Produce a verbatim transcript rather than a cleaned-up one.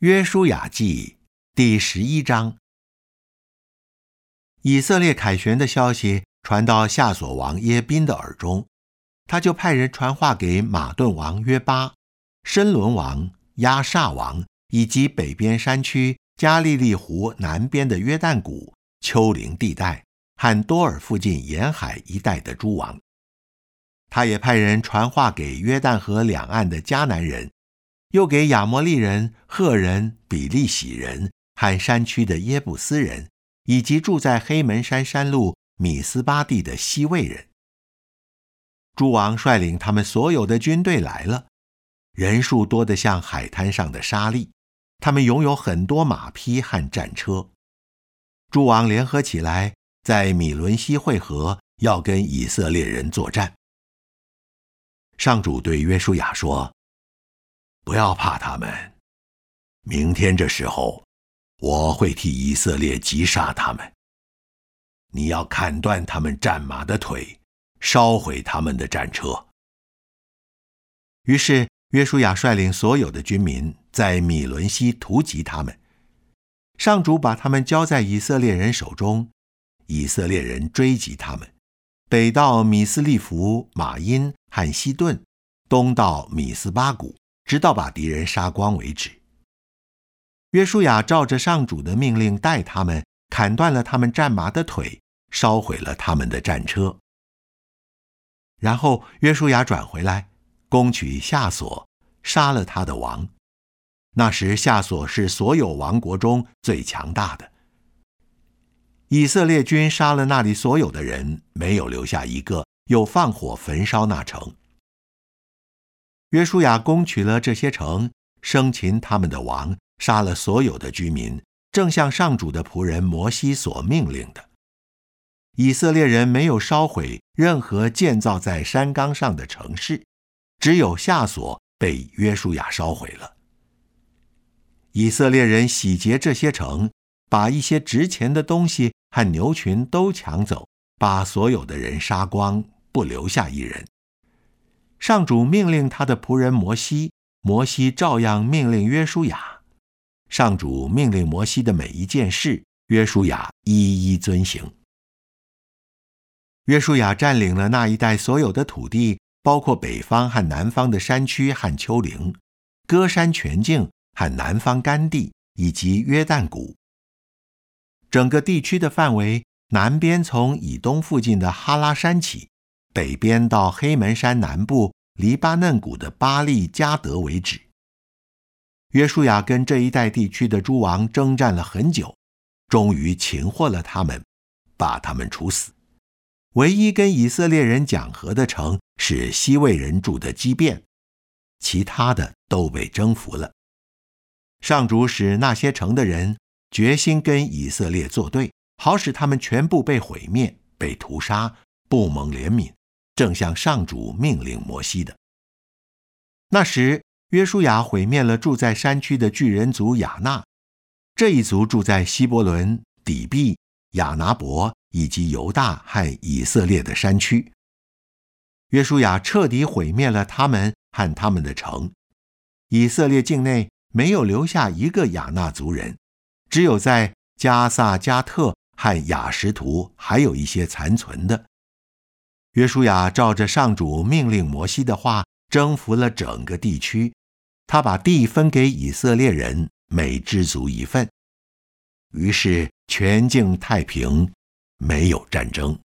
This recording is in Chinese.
约书亚记第十一章。以色列凯旋的消息传到夏所王耶宾的耳中，他就派人传话给马顿王约巴、申伦王、亚萨王以及北边山区加利利湖南边的约旦谷、丘陵地带和多尔附近沿海一带的诸王。他也派人传话给约旦河两岸的迦南人，又给亚摩利人、赫人、比利洗人和山区的耶布斯人，以及住在黑门山山路米斯巴地的西魏人。诸王率领他们所有的军队来了，人数多得像海滩上的沙粒，他们拥有很多马匹和战车。诸王联合起来，在米伦西会合，要跟以色列人作战。上主对约书亚说：不要怕他们，明天这时候，我会替以色列击杀他们。你要砍断他们战马的腿，烧毁他们的战车。于是约书亚率领所有的军民，在米伦西突击他们。上主把他们交在以色列人手中，以色列人追击他们，北到米斯利弗、马因和西顿，东到米斯巴谷，直到把敌人杀光为止。约书亚照着上主的命令带他们，砍断了他们战马的腿，烧毁了他们的战车。然后约书亚转回来，攻取夏所，杀了他的王。那时夏所是所有王国中最强大的。以色列军杀了那里所有的人，没有留下一个，又放火焚烧那城。约书亚攻取了这些城，生擒他们的王，杀了所有的居民，正像上主的仆人摩西所命令的。以色列人没有烧毁任何建造在山冈上的城市，只有夏所被约书亚烧毁了。以色列人洗劫这些城，把一些值钱的东西和牛群都抢走，把所有的人杀光，不留下一人。上主命令他的仆人摩西，摩西照样命令约书亚。上主命令摩西的每一件事，约书亚一一遵行。约书亚占领了那一带所有的土地，包括北方和南方的山区和丘陵，歌山全境和南方干地，以及约旦谷。整个地区的范围，南边从以东附近的哈拉山起，北边到黑门山南部黎巴嫩谷的巴利加德为止。约书亚跟这一带地区的诸王征战了很久，终于擒获了他们，把他们处死。唯一跟以色列人讲和的城是西魏人住的基遍，其他的都被征服了。上主使那些城的人决心跟以色列作对，好使他们全部被毁灭，被屠杀，不蒙怜悯，正像上主命令摩西的。那时约书亚毁灭了住在山区的巨人族亚纳，这一族住在希伯伦、底比、亚拿伯以及犹大和以色列的山区。约书亚彻底毁灭了他们和他们的城，以色列境内没有留下一个亚纳族人，只有在加萨加特和雅什图还有一些残存的。约书亚照着上主命令摩西的话，征服了整个地区，他把地分给以色列人，每支族一份。于是全境太平，没有战争。